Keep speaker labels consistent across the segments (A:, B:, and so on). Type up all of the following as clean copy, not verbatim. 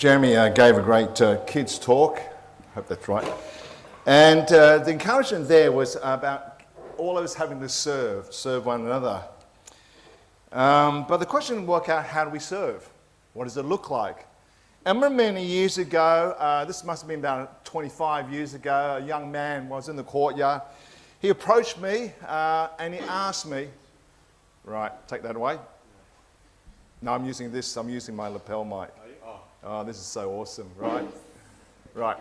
A: Jeremy gave a great kids talk, hope that's right, and the encouragement there was about all of us having to serve one another. But the question worked out, how do we serve? What does it look like? And many years ago, this must have been about 25 years ago, a young man was in the courtyard. He approached me and he asked me, right, take that away. No, I'm using my lapel mic. Oh, this is so awesome, right? Right.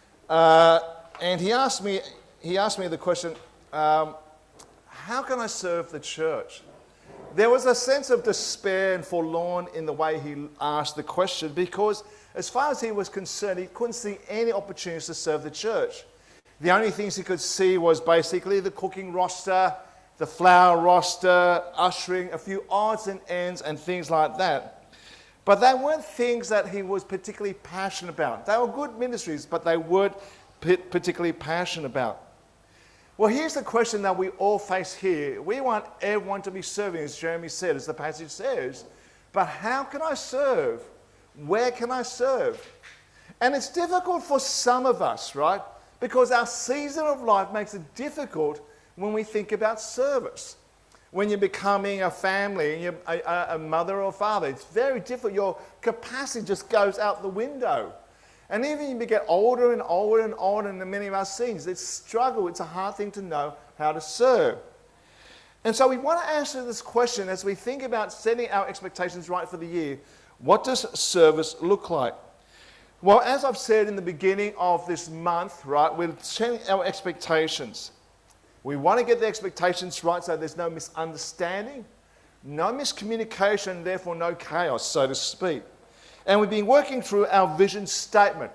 A: And he asked me the question, how can I serve the church? There was a sense of despair and forlorn in the way he asked the question, because as far as he was concerned, he couldn't see any opportunities to serve the church. The only things he could see was basically the cooking roster, the flower roster, ushering, a few odds and ends and things like that. But they weren't things that he was particularly passionate about. They were good ministries, but they weren't particularly passionate about. Well, here's the question that we all face here. We want everyone to be serving, as Jeremy said, as the passage says. But how can I serve? Where can I serve? And it's difficult for some of us, right? Because our season of life makes it difficult when we think about service. When you're becoming a family, and you're a mother or father, it's very difficult. Your capacity just goes out the window. And even when you get older and older and older, and many of our scenes, it's a struggle. It's a hard thing to know how to serve. And so we want to answer this question as we think about setting our expectations right for the year. What does service look like? Well, as I've said in the beginning of this month, right, we're setting our expectations. We want to get the expectations right so there's no misunderstanding, no miscommunication, therefore no chaos, so to speak. And we've been working through our vision statement.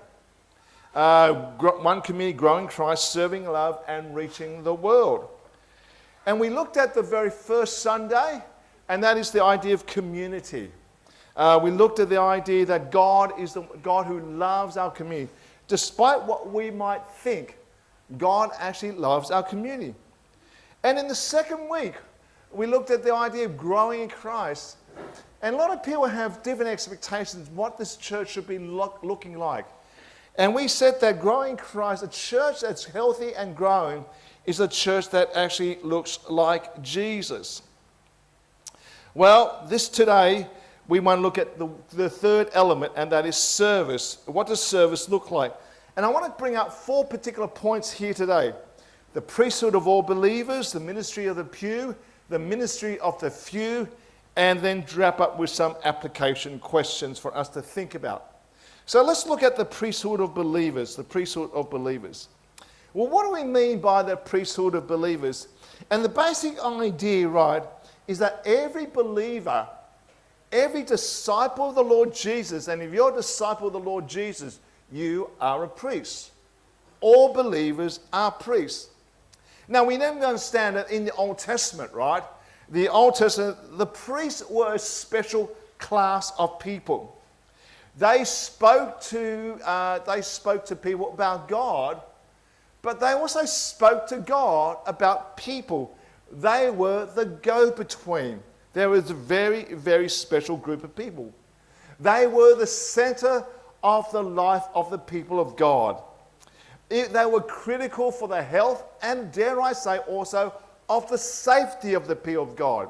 A: One community, growing Christ, serving love, and reaching the world. And we looked at the very first Sunday, and that is the idea of community. We looked at the idea that God is the God who loves our community. Despite what we might think, God actually loves our community. And in the second week, we looked at the idea of growing in Christ. And a lot of people have different expectations of what this church should be looking like. And we said that growing in Christ, a church that's healthy and growing, is a church that actually looks like Jesus. Well, today, we want to look at the third element, and that is service. What does service look like? And I want to bring up 4 particular points here today. The priesthood of all believers, the ministry of the pew, the ministry of the few, and then wrap up with some application questions for us to think about. So let's look at the priesthood of believers, the priesthood of believers. Well, what do we mean by the priesthood of believers? And the basic idea, right, is that every believer, every disciple of the Lord Jesus, and if you're a disciple of the Lord Jesus, you are a priest. All believers are priests. Now, we need to understand that in the Old Testament, right? The Old Testament, the priests were a special class of people. They spoke to people about God, but they also spoke to God about people. They were the go-between. There was a very, very special group of people. They were the center of the life of the people of God. They were critical for the health and, dare I say, also of the safety of the people of God.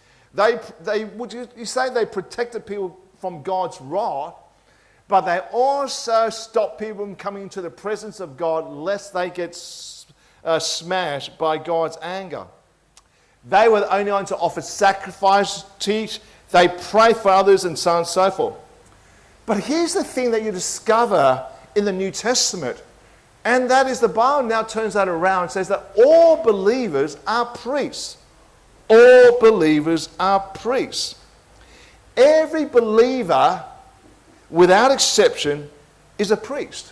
A: Would you say they protected people from God's wrath, but they also stopped people from coming into the presence of God lest they get smashed by God's anger. They were the only ones to offer sacrifice, teach, they pray for others, and so on and so forth. But here's the thing that you discover in the New Testament, and that is the Bible now turns that around and says that all believers are priests. All believers are priests. Every believer, without exception, is a priest.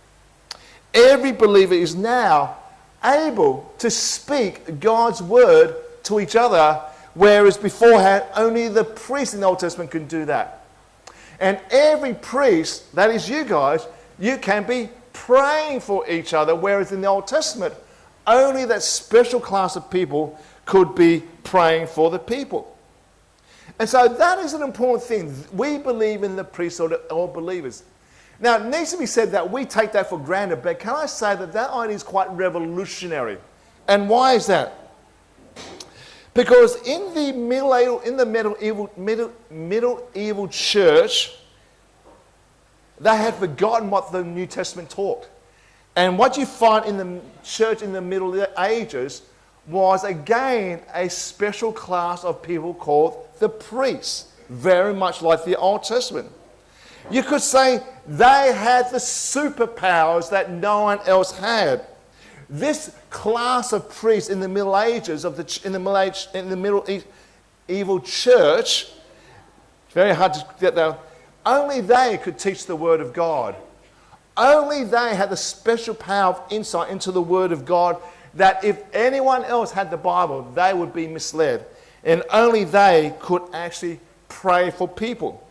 A: Every believer is now able to speak God's word to each other, whereas beforehand only the priests in the Old Testament could do that. And every priest, that is you guys, you can be praying for each other, whereas in the Old Testament only that special class of people could be praying for the people. And so that is an important thing. We believe in the priesthood of all believers. Now, it needs to be said that we take that for granted, but can I say that that idea is quite revolutionary? And why is that? Because in the medieval church, they had forgotten what the New Testament taught. And what you find in the church in the Middle Ages was, again, a special class of people called the priests, very much like the Old Testament. You could say they had the superpowers that no one else had. This class of priests in the Middle Ages, in the medieval church, very hard to get there, only they could teach the Word of God. Only they had the special power of insight into the Word of God, that if anyone else had the Bible, they would be misled. And only they could actually pray for people.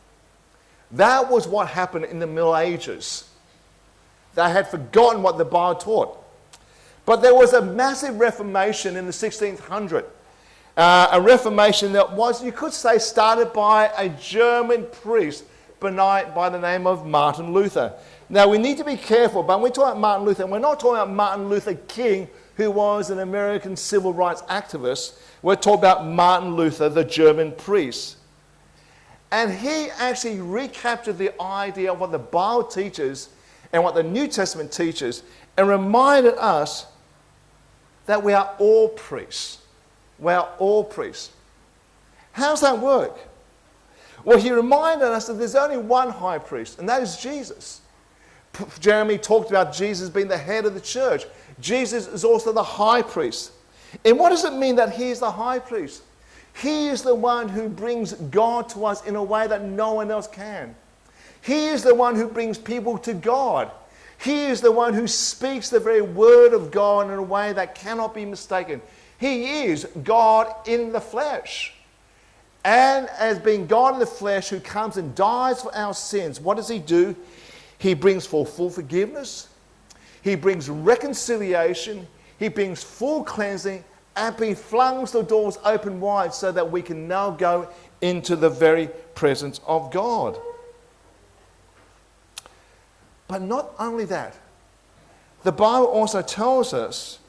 A: That was what happened in the Middle Ages. They had forgotten what the Bible taught. But there was a massive reformation in the 1600s. A reformation that was, you could say, started by a German priest by the name of Martin Luther. Now, we need to be careful, but when we talk about Martin Luther, we're not talking about Martin Luther King, who was an American civil rights activist. We're talking about Martin Luther, the German priest. And he actually recaptured the idea of what the Bible teaches and what the New Testament teaches, and reminded us that we are all priests. We are all priests. How does that work? Well, he reminded us that there's only one high priest, and that is Jesus. Jeremy talked about Jesus being the head of the church. Jesus is also the high priest. And what does it mean that he is the high priest? He is the one who brings God to us in a way that no one else can. He is the one who brings people to God. He is the one who speaks the very word of God in a way that cannot be mistaken. He is God in the flesh. And as being God in the flesh who comes and dies for our sins, what does he do? He brings forth full forgiveness. He brings reconciliation. He brings full cleansing. And he flings the doors open wide so that we can now go into the very presence of God. But not only that, the Bible also tells us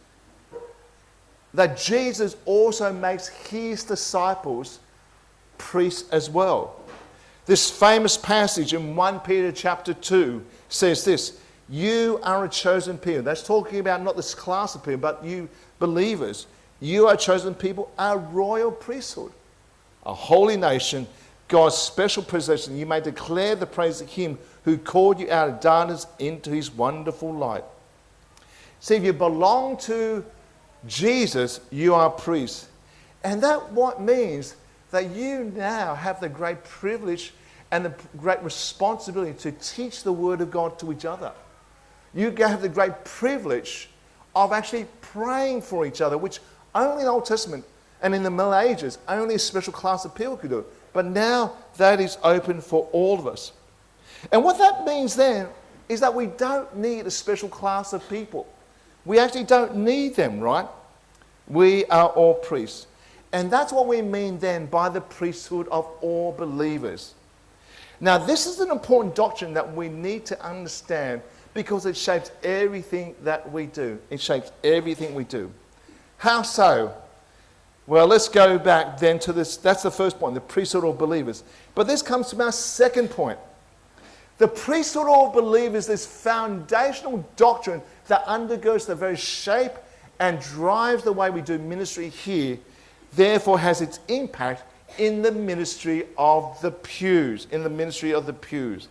A: that Jesus also makes his disciples priests as well. This famous passage in 1 Peter chapter 2 says this: you are a chosen people. That's talking about not this class of people, but you believers. You are a chosen people, a royal priesthood, a holy nation, God's special possession. You may declare the praise of him who called you out of darkness into his wonderful light. See, if you belong to Jesus, you are a priest. And that what means that you now have the great privilege and the great responsibility to teach the word of God to each other. You have the great privilege of actually praying for each other, which only in the Old Testament and in the Middle Ages, only a special class of people could do it. But now that is open for all of us. And what that means then is that we don't need a special class of people. We actually don't need them, right? We are all priests. And that's what we mean then by the priesthood of all believers. Now, this is an important doctrine that we need to understand because it shapes everything that we do. It shapes everything we do. How so? Well, let's go back then to this. That's the first point, the priesthood of believers. But this comes to our second point. The priesthood of believers, this foundational doctrine that undergoes the very shape and drives the way we do ministry here, therefore has its impact in the ministry of the pews, in the ministry of the pews.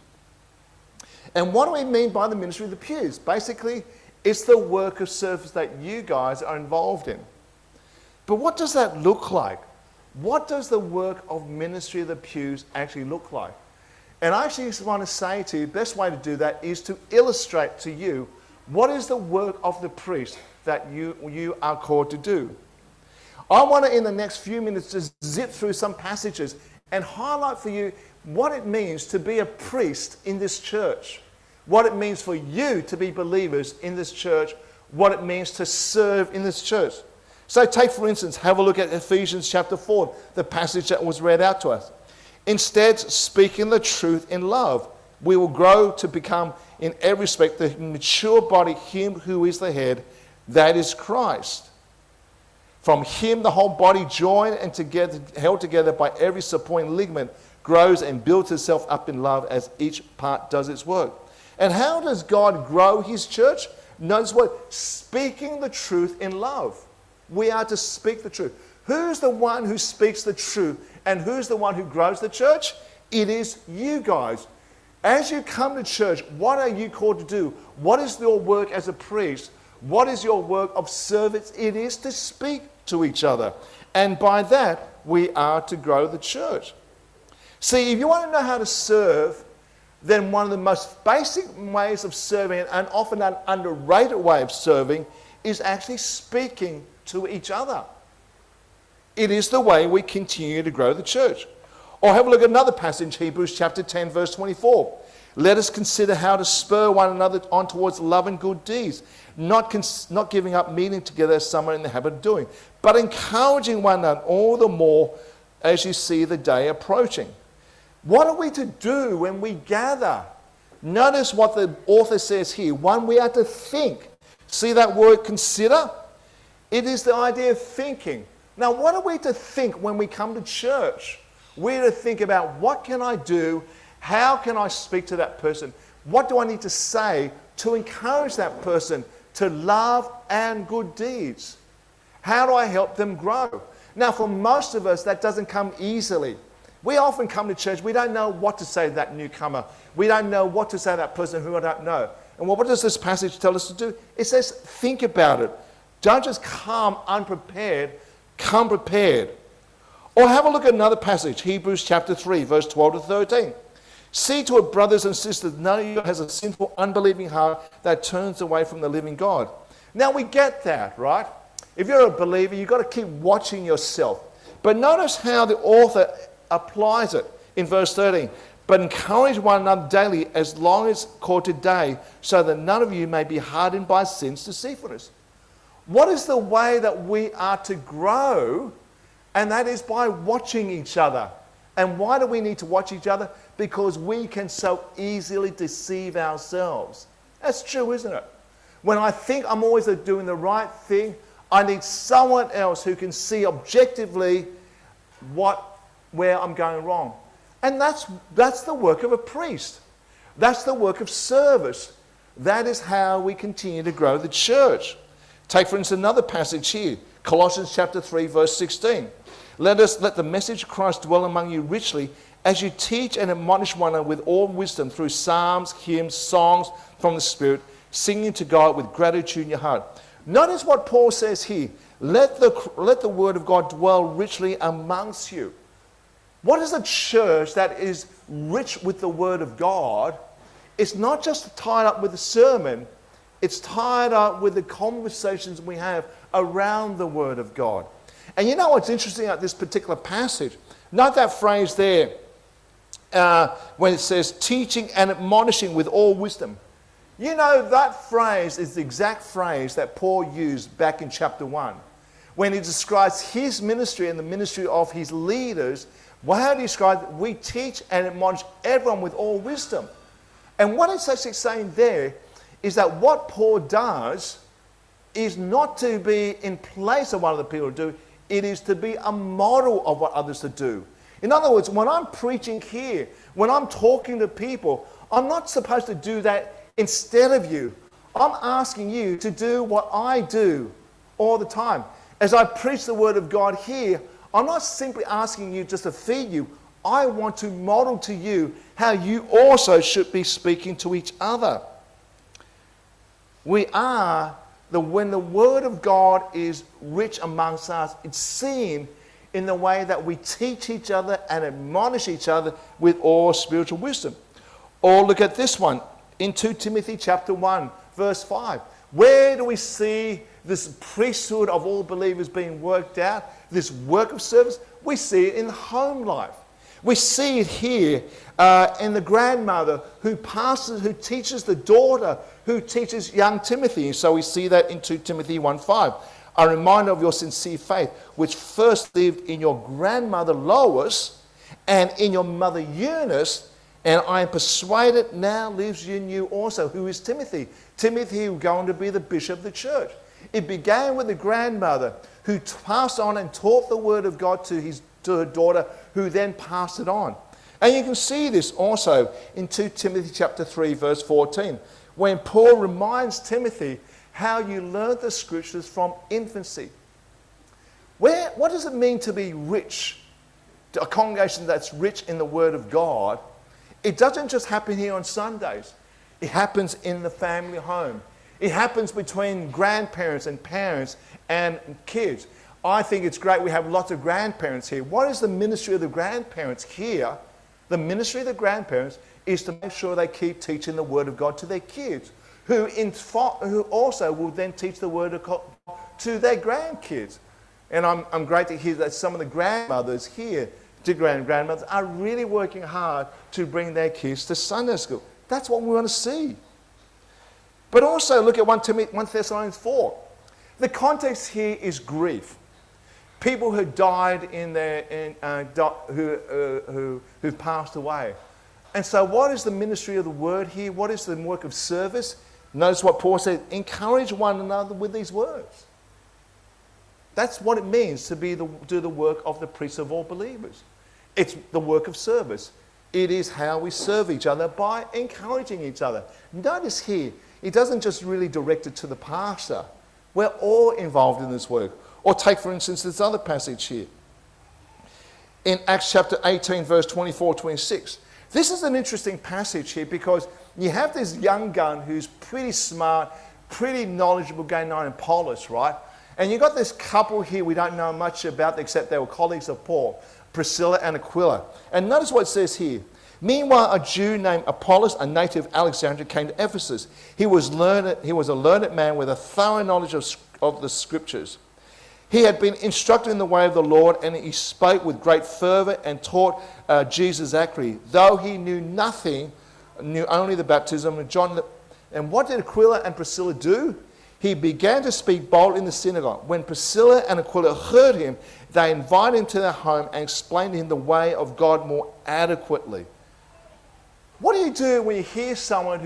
A: And what do we mean by the ministry of the pews? Basically, it's the work of service that you guys are involved in. But what does that look like? What does the work of ministry of the pews actually look like? And I actually just want to say to you, the best way to do that is to illustrate to you what is the work of the priest that you are called to do. I want to, in the next few minutes, just zip through some passages and highlight for you what it means to be a priest in this church, what it means for you to be believers in this church, what it means to serve in this church. So take, for instance, have a look at Ephesians chapter 4, the passage that was read out to us. Instead, speaking the truth in love, we will grow to become, in every respect, the mature body, him who is the head, that is Christ. From him, the whole body, joined and together, held together by every supporting ligament, grows and builds itself up in love as each part does its work. And how does God grow his church? Notice what? Speaking the truth in love. We are to speak the truth. Who's the one who speaks the truth? And who's the one who grows the church? It is you guys. As you come to church, what are you called to do? What is your work as a priest? What is your work of service? It is to speak to each other. And by that, we are to grow the church. See, if you want to know how to serve, then one of the most basic ways of serving, and often an underrated way of serving, is actually speaking to each other. It is the way we continue to grow the church. Or have a look at another passage, Hebrews chapter 10, verse 24. Let us consider how to spur one another on towards love and good deeds, not giving up meeting together as some are in the habit of doing, but encouraging one another all the more as you see the day approaching. What are we to do when we gather? Notice what the author says here. One, we are to think. See that word consider? It is the idea of thinking. Now, what are we to think when we come to church? We're to think about, what can I do? How can I speak to that person? What do I need to say to encourage that person to love and good deeds? How do I help them grow? Now, for most of us, that doesn't come easily. We often come to church, we don't know what to say to that newcomer. We don't know what to say to that person who I don't know. And what does this passage tell us to do? It says, think about it. Don't just come unprepared, come prepared. Or have a look at another passage, Hebrews chapter 3, verse 12 to 13. See to it, brothers and sisters, none of you has a sinful, unbelieving heart that turns away from the living God. Now we get that, right? If you're a believer, you've got to keep watching yourself. But notice how the author applies it in verse 13. But encourage one another daily as long as called today, so that none of you may be hardened by sin's deceitfulness. What is the way that we are to grow? And that is by watching each other. And why do we need to watch each other? Because we can so easily deceive ourselves. That's true, isn't it? When I think I'm always doing the right thing, I need someone else who can see objectively where I'm going wrong. And that's the work of a priest. That's the work of service. That is how we continue to grow the church. Take, for instance, another passage here, Colossians chapter 3, verse 16. Let the message of Christ dwell among you richly as you teach and admonish one another with all wisdom through psalms, hymns, songs from the Spirit, singing to God with gratitude in your heart. Notice what Paul says here. Let the word of God dwell richly amongst you. What is a church that is rich with the word of God? It's not just tied up with the sermon. It's tied up with the conversations we have around the word of God. And you know what's interesting about this particular passage? Note that phrase there when it says teaching and admonishing with all wisdom. You know, that phrase is the exact phrase that Paul used back in chapter 1 when he describes his ministry and the ministry of his leaders. Well, how do you describe it? We teach and admonish everyone with all wisdom. And what it's actually saying there is that what Paul does is not to be in place of what other people do. It is to be a model of what others to do. In other words, when I'm preaching here, when I'm talking to people, I'm not supposed to do that instead of you. I'm asking you to do what I do all the time. As I preach the word of God here, I'm not simply asking you just to feed you. I want to model to you how you also should be speaking to each other. When the word of God is rich amongst us, it's seen in the way that we teach each other and admonish each other with all spiritual wisdom. Or look at this one in 2 Timothy chapter 1, verse 5. Where do we see this priesthood of all believers being worked out, this work of service? We see it in home life. We see it here in the grandmother who teaches the daughter, who teaches young Timothy. So we see that in 2 Timothy 1:5. A reminder of your sincere faith, which first lived in your grandmother Lois and in your mother Eunice, And I am persuaded now lives in you also, who is Timothy. Timothy who is going to be the bishop of the church. It began with the grandmother who passed on and taught the word of God to her daughter, who then passed it on. And you can see this also in 2 Timothy chapter 3, verse 14, when Paul reminds Timothy how you learned the scriptures from infancy. What does it mean to be rich? A congregation that's rich in the word of God. It doesn't just happen here on Sundays. It happens in the family home. It happens between grandparents and parents and kids. I think it's great we have lots of grandparents here. What is the ministry of the grandparents here? The ministry of the grandparents is to make sure they keep teaching the word of God to their kids, who also will then teach the word of God to their grandkids. And I'm great to hear that some of the grandmothers here, grandmothers, are really working hard to bring their kids to Sunday school. That's what we want to see. But also look at 1 Thessalonians 4. The context here is grief. People who died who've passed away. And so what is the ministry of the word here? What is the work of service? Notice what Paul said, encourage one another with these words. That's what it means to do the work of the priest of all believers. It's the work of service. It is how we serve each other by encouraging each other. Notice here, it doesn't just really direct it to the pastor. We're all involved in this work. Or take, for instance, this other passage here. In Acts chapter 18, verse 24-26. This is an interesting passage here because you have this young gun who's pretty smart, pretty knowledgeable, guy named Apollos, right? And you've got this couple here we don't know much about except they were colleagues of Paul, Priscilla and Aquila. And notice what it says here. Meanwhile, a Jew named Apollos, a native of Alexandria, came to Ephesus. He was a learned man with a thorough knowledge of the scriptures. He had been instructed in the way of the Lord, and he spoke with great fervor and taught Jesus accurately, though he knew nothing, knew only the baptism of John. And what did Aquila and Priscilla do? He began to speak boldly in the synagogue. When Priscilla and Aquila heard him, they invited him to their home and explained to him the way of God more adequately. What do you do when you hear someone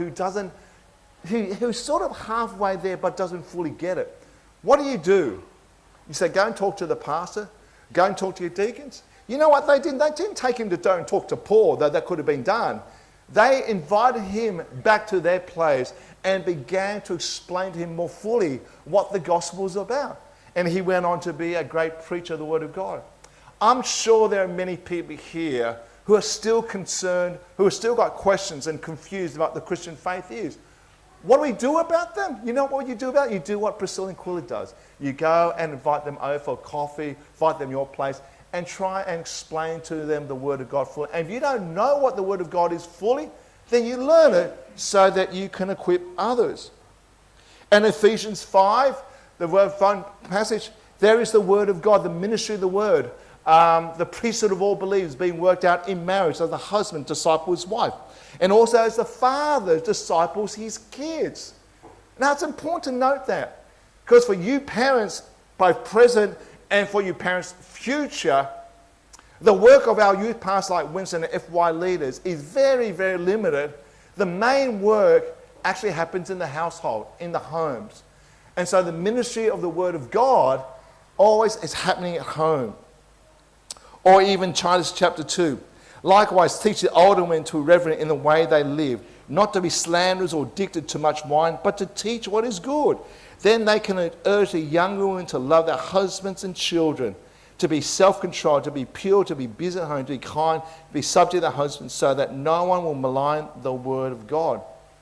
A: who's sort of halfway there but doesn't fully get it? What do? You say, go and talk to the pastor. Go and talk to your deacons. You know what they did? They didn't take him to go and talk to Paul, though that could have been done. They invited him back to their place and began to explain to him more fully what the gospel was about. And he went on to be a great preacher of the word of God. I'm sure there are many people here who are still concerned, who have still got questions and confused about what the Christian faith is. What do we do about them? You know what you do about it? You do what Priscilla and Aquila does. You go and invite them over for coffee, invite them to your place, and try and explain to them the Word of God fully. And if you don't know what the Word of God is fully, then you learn it so that you can equip others. And Ephesians 5, the word fun passage, there is the Word of God, the ministry of the Word, the priesthood of all believers being worked out in marriage as the husband disciples his wife. And also as the father disciples his kids. Now it's important to note that. Because for you parents, both present and for you parents future, the work of our youth pastors like Winston and FY leaders is very, very limited. The main work actually happens in the household, in the homes. And so the ministry of the Word of God always is happening at home. Or even Titus chapter 2. Likewise, teach the older men to be reverent in the way they live, not to be slanderers or addicted to much wine, but to teach what is good. Then they can urge the younger women to love their husbands and children, to be self-controlled, to be pure, to be busy at home, to be kind, to be subject to their husbands, so that no one will malign the word of God.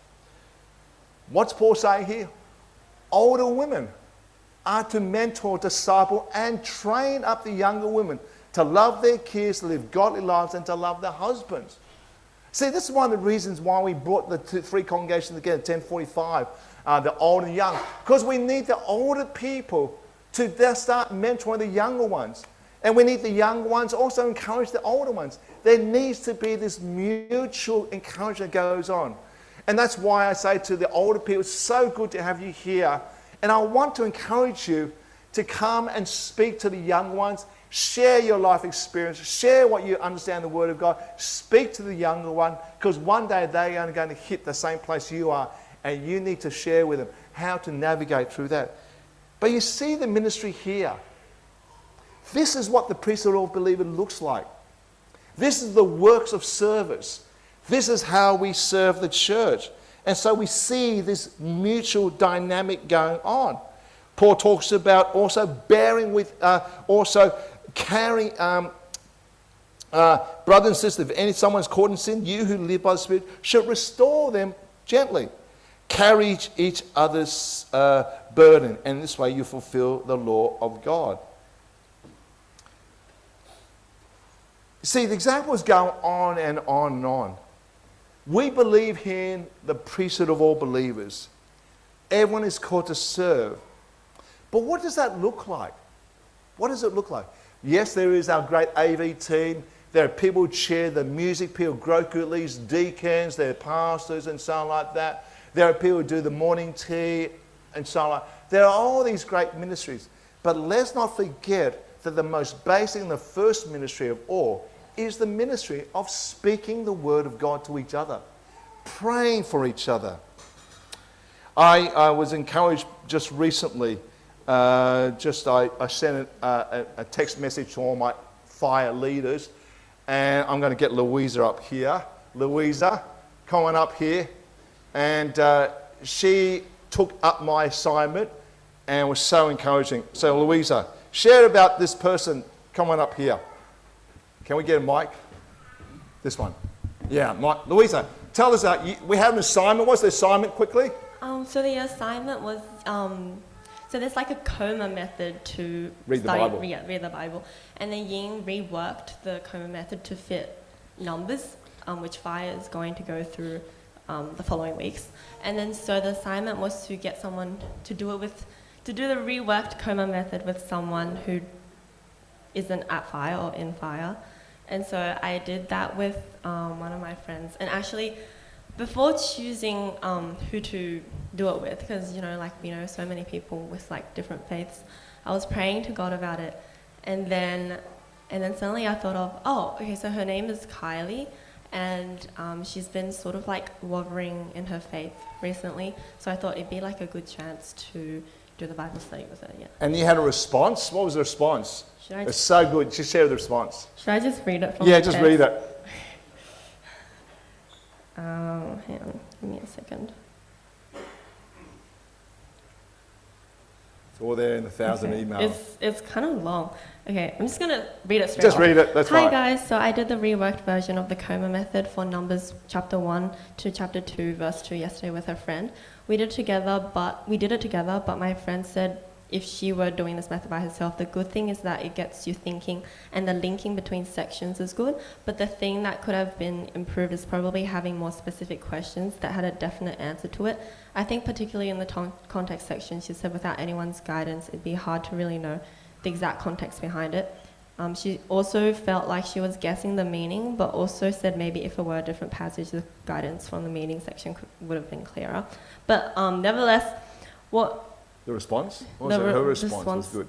A: What's Paul saying here? Older women are to mentor, disciple, and train up the younger women to love their kids, to live godly lives, and to love their husbands. See, this is one of the reasons why we brought the three congregations together, 1045, the old and young, because we need the older people to start mentoring the younger ones. And we need the young ones also encourage the older ones. There needs to be this mutual encouragement that goes on. And that's why I say to the older people, it's so good to have you here. And I want to encourage you to come and speak to the young ones. Share your life experience. Share what you understand the Word of God. Speak to the younger one, because one day they are going to hit the same place you are, and you need to share with them how to navigate through that. But you see the ministry here. This is what the priesthood of all believers looks like. This is the works of service. This is how we serve the church. And so we see this mutual dynamic going on. Paul talks about also bearing with, also carrying, brothers and sisters, if someone's caught in sin, you who live by the Spirit should restore them gently. Carry each other's burden, and this way you fulfill the law of God. See, the examples go on and on and on. We believe in the priesthood of all believers. Everyone is called to serve. But what does that look like? What does it look like? Yes, there is our great AV team. There are people who chair the music, people, growth group leaders, deacons, there are pastors and so on like that. There are people who do the morning tea and so on like that. There are all these great ministries. But let's not forget that the most basic and the first ministry of all is the ministry of speaking the word of God to each other, praying for each other. I was encouraged just recently. I sent a text message to all my fire leaders, and I'm going to get Louisa up here. Louisa, come on up here. And she took up my assignment and was so encouraging. So Louisa, share about this person. Come on up here. Can we get a mic? This one. Yeah, Mike. Louisa, tell us, we have an assignment. What's the assignment quickly?
B: So the assignment was, so there's like a coma method to
A: read the Bible.
B: Read the Bible. And then Ying reworked the coma method to fit Numbers, which Fire is going to go through the following weeks. And then so the assignment was to get someone to do the reworked coma method with someone who isn't at Fire or in Fire. And so I did that with one of my friends. And actually, before choosing who to do it with, because so many people with like different faiths, I was praying to God about it, and then suddenly I thought of, so her name is Kylie, and she's been sort of like wavering in her faith recently, so I thought it'd be like a good chance to do the Bible study with her. Yeah.
A: And you had a response. What was the response? It's so good. Just share the response.
B: Should I just read it from
A: the text? Read it.
B: Hang on, give me a second.
A: It's all there in the 1,000 emails.
B: It's kind of long. Okay, I'm just going to read it straight
A: Just
B: off.
A: read it, that's fine.
B: Hi guys, so I did the reworked version of the coma method for Numbers chapter 1 to chapter 2 verse 2 yesterday with her friend. We did it together, but my friend said if she were doing this method by herself, the good thing is that it gets you thinking, and the linking between sections is good. But the thing that could have been improved is probably having more specific questions that had a definite answer to it. I think particularly in the context section, she said without anyone's guidance, it'd be hard to really know the exact context behind it. She also felt like she was guessing the meaning, but also said maybe if it were a different passage, the guidance from the meaning section would have been clearer. But nevertheless,
A: the response? Her response was good.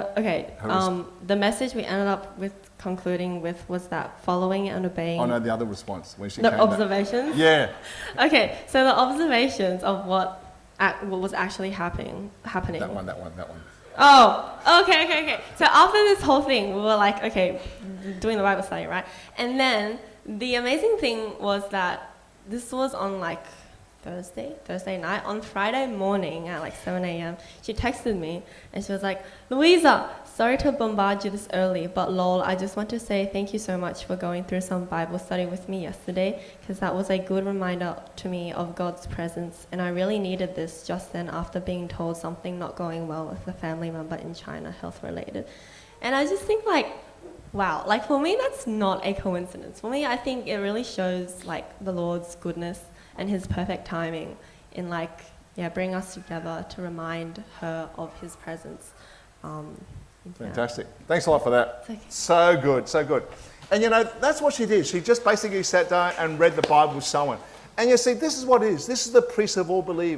B: The message we ended up with concluding with was that following and obeying...
A: Oh no, the other response. When she
B: the
A: came
B: observations?
A: Back. Yeah.
B: Okay, so the observations of what was actually happening.
A: That one.
B: Oh, okay. So after this whole thing, we were like, okay, doing the Bible study, right? And then the amazing thing was that this was on like Thursday night. On Friday morning at like 7 a.m, she texted me and she was like, Louisa, sorry to bombard you this early, but lol, I just want to say thank you so much for going through some Bible study with me yesterday, because that was a good reminder to me of God's presence, and I really needed this just then after being told something not going well with a family member in China, health related. And I just think like, wow, like for me that's not a coincidence. For me, I think it really shows like the Lord's goodness and his perfect timing in bring us together to remind her of his presence.
A: Fantastic. Thanks a lot for that.
B: Okay.
A: So good. And that's what she did. She just basically sat down and read the Bible with someone. And you see, this is what it is. This is the priest of all believers.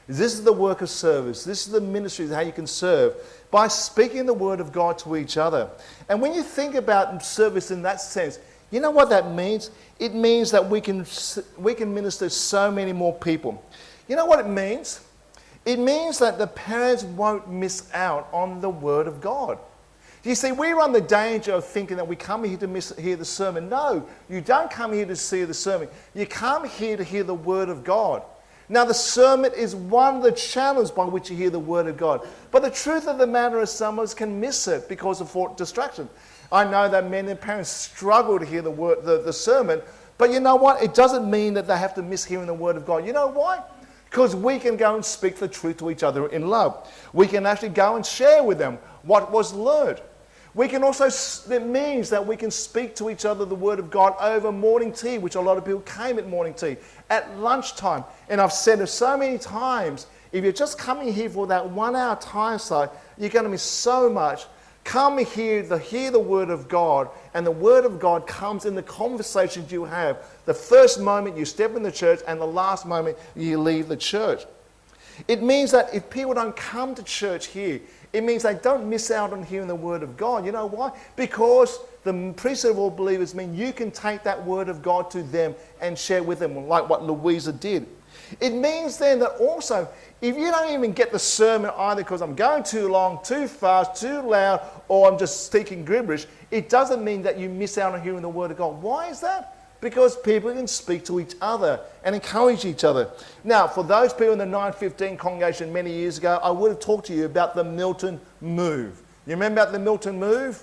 A: This is the work of service. This is the ministry, how you can serve, by speaking the word of God to each other. And when you think about service in that sense, you know what that means? It means that we can minister to so many more people. You know what it means? It means that the parents won't miss out on the word of God. You see, we run the danger of thinking that we come here to hear the sermon. No, you don't come here to see the sermon. You come here to hear the word of God. Now, the sermon is one of the channels by which you hear the word of God. But the truth of the matter is some of us can miss it because of distraction. I know that many parents struggle to hear the sermon, but you know what? It doesn't mean that they have to miss hearing the word of God. You know why? Because we can go and speak the truth to each other in love. We can actually go and share with them what was learned. We can also, it means that we can speak to each other the word of God over morning tea, which a lot of people came at morning tea, at lunchtime. And I've said it so many times, if you're just coming here for that 1 hour time slot, you're going to miss so much. Come here to hear the word of God, and the word of God comes in the conversations you have. The first moment you step in the church and the last moment you leave the church. It means that if people don't come to church here, it means they don't miss out on hearing the word of God. You know why? Because the priesthood of all believers mean you can take that word of God to them and share with them, like what Louisa did. It means then that also, if you don't even get the sermon either because I'm going too long, too fast, too loud, or I'm just speaking gibberish, it doesn't mean that you miss out on hearing the word of God. Why is that? Because people can speak to each other and encourage each other. Now, for those people in the 915 congregation many years ago, I would have talked to you about the Milton Move. You remember about the Milton Move?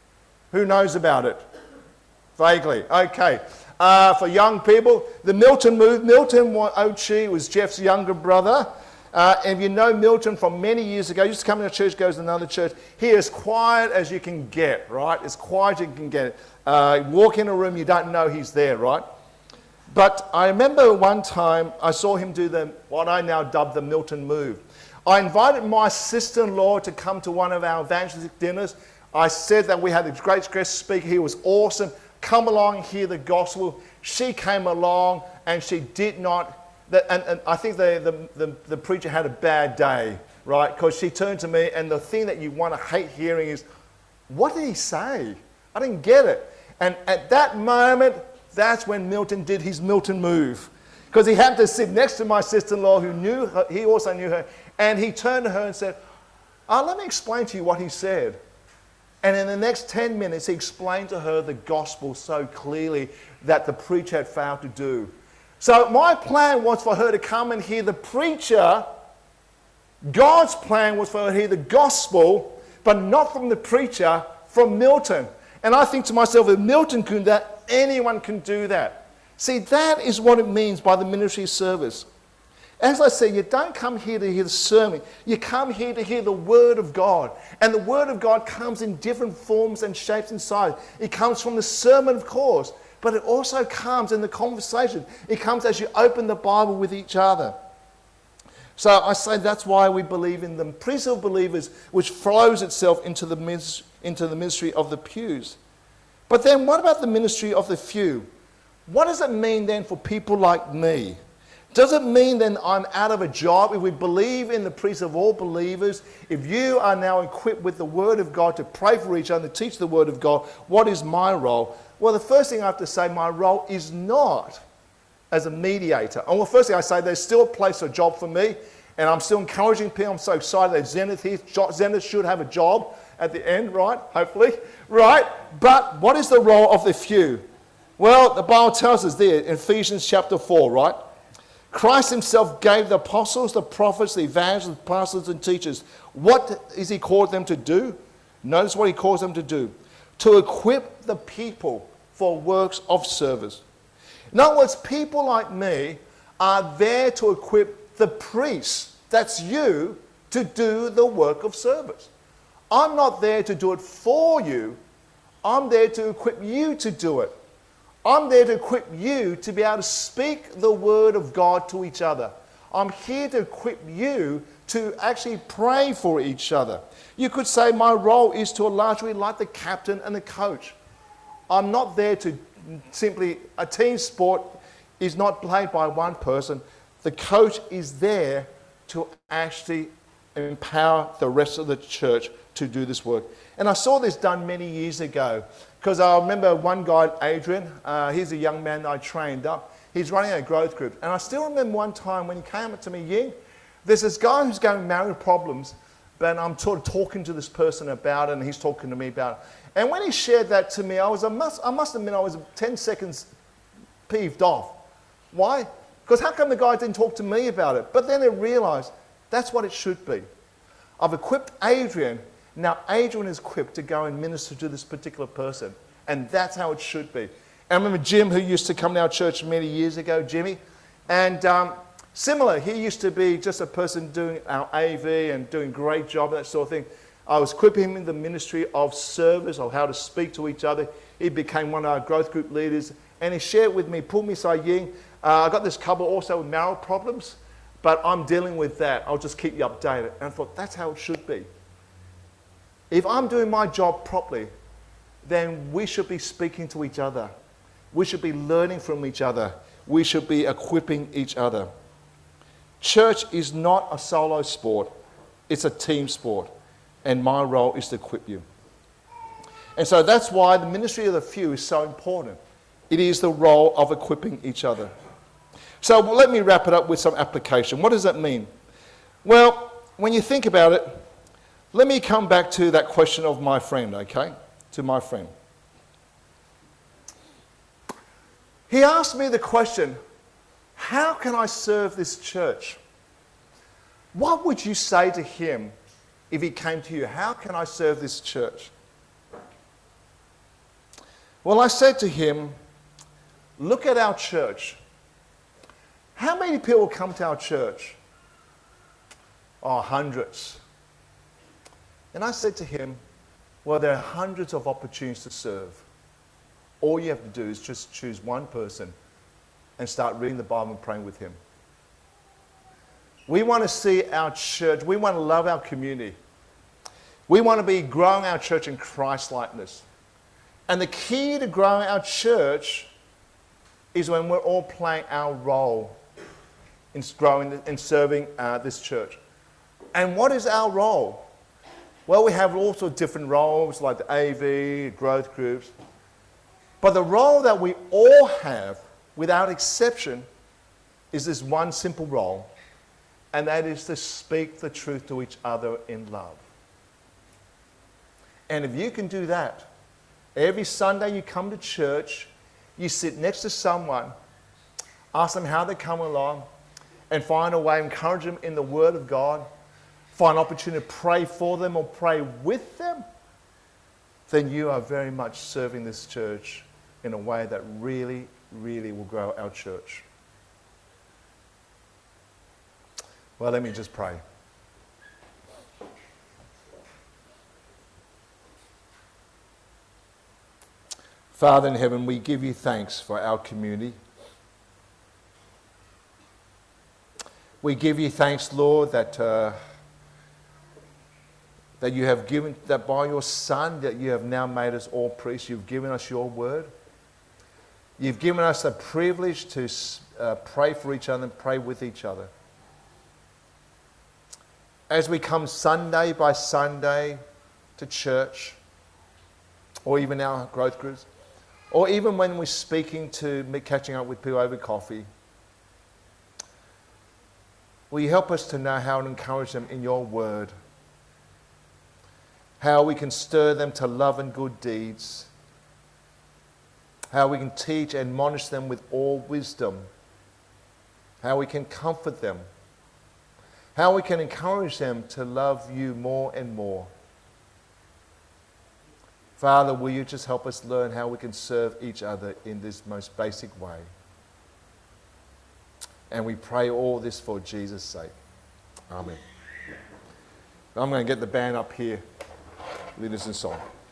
A: Who knows about it? Vaguely. Okay. For young people, the Milton Move, Milton Ochi was Jeff's younger brother. And if you know Milton from many years ago, he used to come to a church, goes to another church. He is quiet as you can get, right? As quiet as you can get. Walk in a room, you don't know he's there, right? But I remember one time I saw him do what I now dub the Milton Move. I invited my sister-in-law to come to one of our evangelistic dinners. I said that we had a great guest speaker. He was awesome. Come along and hear the gospel. She came along and she did not. And I think the preacher had a bad day, right? Because she turned to me, and the thing that you want to hate hearing is, what did he say? I didn't get it. And at that moment, that's when Milton did his Milton Move. Because he happened to sit next to my sister-in-law who knew her, he also knew her, and he turned to her and said, let me explain to you what he said. And in the next 10 minutes, he explained to her the gospel so clearly that the preacher had failed to do. So my plan was for her to come and hear the preacher. God's plan was for her to hear the gospel, but not from the preacher, from Milton. And I think to myself, if Milton can do that, anyone can do that. See, that is what it means by the ministry service. As I say, you don't come here to hear the sermon. You come here to hear the word of God. And the word of God comes in different forms and shapes and sizes. It comes from the sermon, of course. But it also comes in the conversation. It comes as you open the Bible with each other. So I say that's why we believe in the priesthood of believers, which flows itself into the ministry of the pews. But then what about the ministry of the few? What does it mean then for people like me? Does it mean then I'm out of a job? If we believe in the priesthood of all believers, if you are now equipped with the word of God to pray for each other, to teach the word of God, what is my role? Well, the first thing I have to say, my role is not as a mediator. And well, first thing I say, there's still a place or a job for me, and I'm still encouraging people. I'm so excited that Zenith here. Zenith should have a job at the end, right? Hopefully, right? But what is the role of the few? Well, the Bible tells us there in Ephesians chapter 4, right? Christ himself gave the apostles, the prophets, the evangelists, pastors, and teachers. What is he called them to do? Notice what he calls them to do. To equip the people for works of service. In other words, people like me are there to equip the priests, that's you, to do the work of service. I'm not there to do it for you. I'm there to equip you to do it. I'm there to equip you to be able to speak the word of God to each other. I'm here to equip you to actually pray for each other. You could say my role is to a large degree like the captain and the coach. I'm not there to simply, a team sport is not played by one person. The coach is there to actually empower the rest of the church to do this work. And I saw this done many years ago, because I remember one guy, Adrian, he's a young man that I trained up. He's running a growth group. And I still remember one time when he came up to me, Ying, there's this guy who's going marriage problems, but I'm sort of talking to this person about it, and he's talking to me about it. And when he shared that to me, I must admit I was 10 seconds peeved off. Why? Because how come the guy didn't talk to me about it? But then I realized that's what it should be. I've equipped Adrian. Now Adrian is equipped to go and minister to this particular person. And that's how it should be. And I remember Jim, who used to come to our church many years ago, Jimmy. And similar, he used to be just a person doing our AV and doing a great job and that sort of thing. I was equipping him in the ministry of service, of how to speak to each other. He became one of our growth group leaders. And he shared with me, pulled me aside, Ying, I got this couple also with marital problems, but I'm dealing with that. I'll just keep you updated. And I thought, that's how it should be. If I'm doing my job properly, then we should be speaking to each other. We should be learning from each other. We should be equipping each other. Church is not a solo sport. It's a team sport. And my role is to equip you. And so that's why the ministry of the few is so important. It is the role of equipping each other. So let me wrap it up with some application. What does that mean? Well, when you think about it, let me come back to that question of my friend, okay? To my friend. He asked me the question, how can I serve this church? What would you say to him if he came to you? How can I serve this church? Well, I said to him, look at our church. How many people come to our church? Oh, hundreds. And I said to him, well, there are hundreds of opportunities to serve. All you have to do is just choose one person and start reading the Bible and praying with him. We want to see our church, we want to love our community. We want to be growing our church in Christ-likeness. And the key to growing our church is when we're all playing our role in growing and serving this church. And what is our role? Well, we have all sorts of different roles like the AV, growth groups. But the role that we all have, without exception, is this one simple role. And that is to speak the truth to each other in love. And if you can do that, every Sunday you come to church, you sit next to someone, ask them how they're coming along, and find a way to encourage them in the Word of God, find an opportunity to pray for them or pray with them, then you are very much serving this church in a way that really, really will grow our church. Well, let me just pray. Father in heaven, we give you thanks for our community. We give you thanks, Lord, that you have given, that by your Son, that you have now made us all priests. You've given us your word. You've given us the privilege to pray for each other and pray with each other. As we come Sunday by Sunday to church, or even our growth groups, or even when we're speaking to, catching up with people over coffee, will you help us to know how to encourage them in your word? How we can stir them to love and good deeds. How we can teach and admonish them with all wisdom. How we can comfort them. How we can encourage them to love you more and more. Father, will you just help us learn how we can serve each other in this most basic way? And we pray all this for Jesus' sake. Amen. I'm going to get the band up here. Lead us in song.